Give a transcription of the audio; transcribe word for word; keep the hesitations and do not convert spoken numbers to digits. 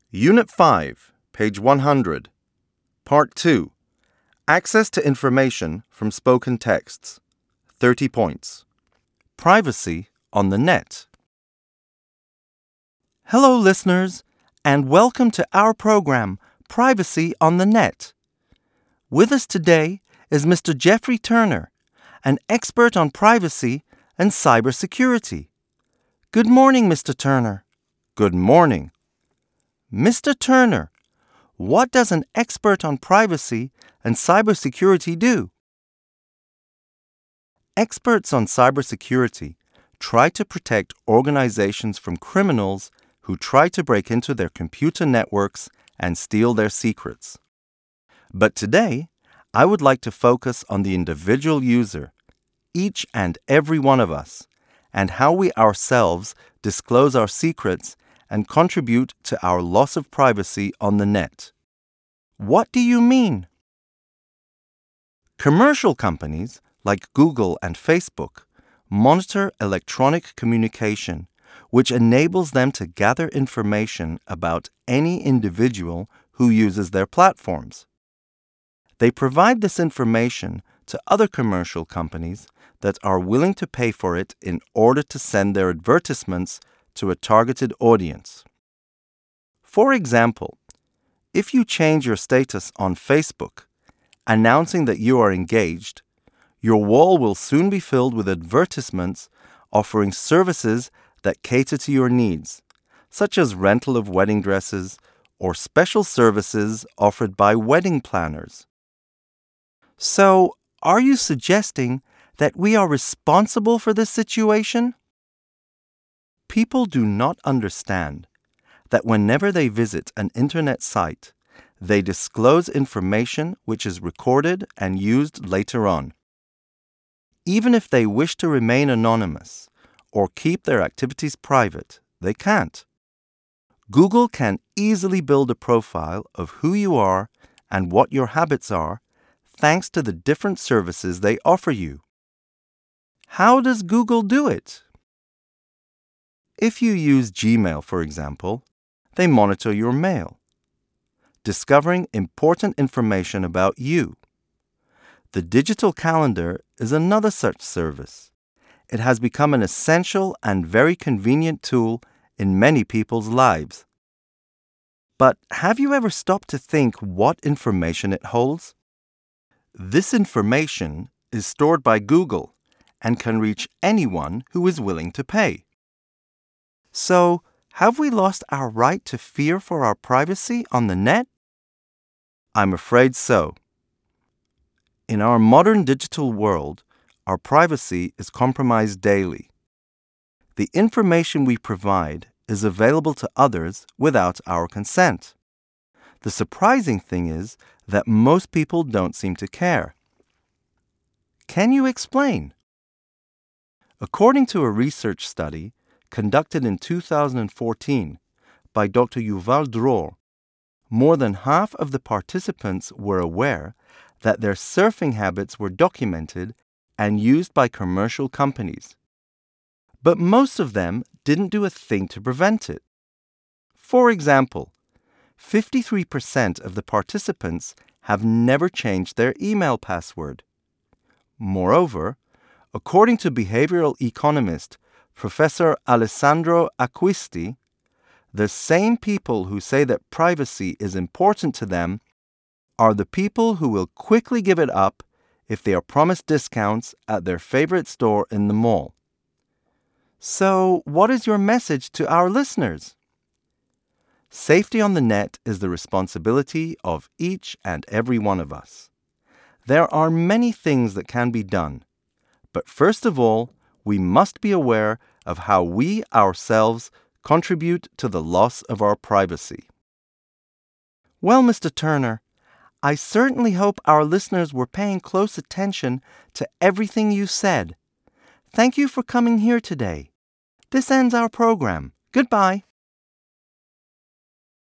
Unit five, page one hundred. Part two. Access to information from spoken texts. thirty points. Privacy on the net. Hello, listeners, and welcome to our program, Privacy on the Net. With us today is Mister Jeffrey Turner, an expert on privacy and cybersecurity. Good morning, Mister Turner. Good morning. Mister Turner, what does an expert on privacy and cybersecurity do? Experts on cybersecurity try to protect organizations from criminals who try to break into their computer networks and steal their secrets. But today, I would like to focus on the individual user, each and every one of us, and how we ourselves disclose our secrets and contribute to our loss of privacy on the net. What do you mean? Commercial companies like Google and Facebook monitor electronic communication, which enables them to gather information about any individual who uses their platforms. They provide this information to other commercial companies that are willing to pay for it in order to send their advertisements to a targeted audience. For example, if you change your status on Facebook, announcing that you are engaged, your wall will soon be filled with advertisements offering services that cater to your needs, such as rental of wedding dresses or special services offered by wedding planners. So, are you suggesting that we are responsible for this situation? People do not understand that whenever they visit an internet site, they disclose information which is recorded and used later on. Even if they wish to remain anonymous or keep their activities private, they can't. Google can easily build a profile of who you are and what your habits are thanks to the different services they offer you. How does Google do it? If you use Gmail, for example, they monitor your mail, discovering important information about you. The digital calendar is another such service. It has become an essential and very convenient tool in many people's lives. But have you ever stopped to think what information it holds? This information is stored by Google and can reach anyone who is willing to pay. So, have we lost our right to fear for our privacy on the net? I'm afraid so. In our modern digital world, our privacy is compromised daily. The information we provide is available to others without our consent. The surprising thing is that most people don't seem to care. Can you explain? According to a research study conducted in two thousand fourteen by Doctor Yuval Dror, more than half of the participants were aware that their surfing habits were documented and used by commercial companies. But most of them didn't do a thing to prevent it. For example, fifty-three percent of the participants have never changed their email password. Moreover, according to behavioral economist Professor Alessandro Acquisti, the same people who say that privacy is important to them are the people who will quickly give it up if they are promised discounts at their favorite store in the mall. So, what is your message to our listeners? Safety on the net is the responsibility of each and every one of us. There are many things that can be done, but first of all, we must be aware of how we ourselves contribute to the loss of our privacy. Well, Mister Turner, I certainly hope our listeners were paying close attention to everything you said. Thank you for coming here today. This ends our program. Goodbye.